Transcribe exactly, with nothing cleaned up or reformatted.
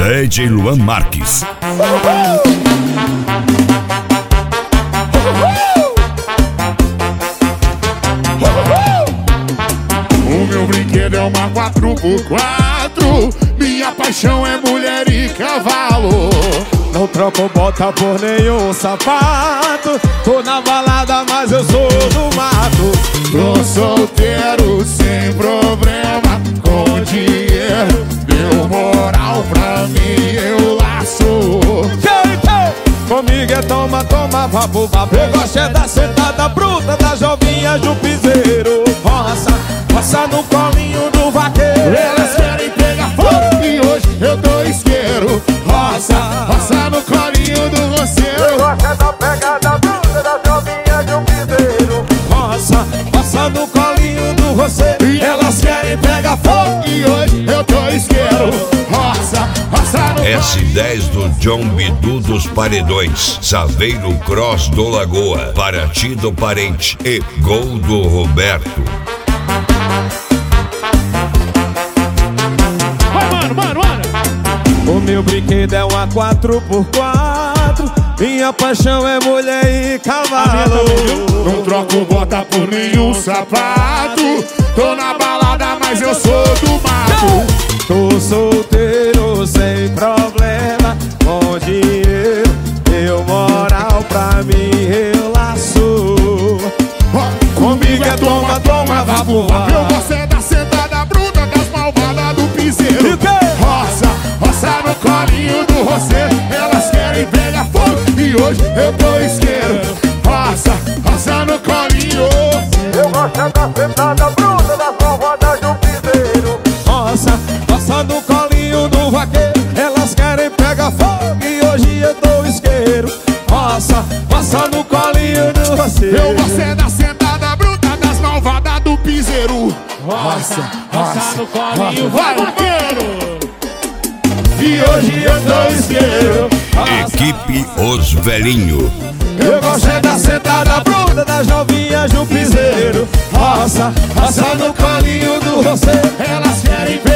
D J Luan Marques. O meu brinquedo é uma quatro por quatro. Minha paixão é mulher e cavalo. Não troco bota por nenhum sapato. Tô na balada, mas eu sou do mato. Tô solteiro sem problema, com dinheiro. Deu moral pra mim, eu laço. Comigo é toma, toma, vapo, vapo. Eu gosto é da sentada bruta, da jovinha do piseiro. Roça, roça no colinho do vaqueiro. Elas querem pegar fogo e hoje eu dou isqueiro. Roça, roça no colinho do roceiro. Eu gosto é da pegada bruta, da jovinha do piseiro. Roça, roça no colinho do roceiro. E elas querem pegar fogo e hoje eu dou isqueiro. Roça, roça no S dez do John Bidu dos Paredões, Saveiro Cross do Lagoa, Paraty do Parente e Gol do Roberto. Vai, mano, mano, mano. O meu brinquedo é uma quatro por quatro. Minha paixão é mulher e cavalo. Não troco bota por nenhum sapato. Tô na balada, mas eu sou do mato. Tô solteiro sem problema, com dinheiro, deu moral pra mim, eu laço. Comigo é toma, toma, vapo, vapo. Eu gosto é da sentada bruta, das malvadas do piseiro. Roça, roça no colinho do roceiro. Elas querem pegar fogo e hoje eu dou isqueiro. Roça, roça no colinho. Eu gosto é da sentada bruta, das malvadas do piseiro. Roça, roça no colinho do vaqueiro. Elas querem pegar fogo e hoje eu dou isqueiro. Roça, roça no colinho do roceiro. Eu gosto é da sentada bruta, das malvadas do piseiro. Roça, roça no colinho, vai vaqueiro. E hoje eu dou isqueiro. Equipe Os Velhinho. Eu gosto é da sentada bruta, das novinhas do piseiro. Roça, roça no colinho do roceiro. Elas querem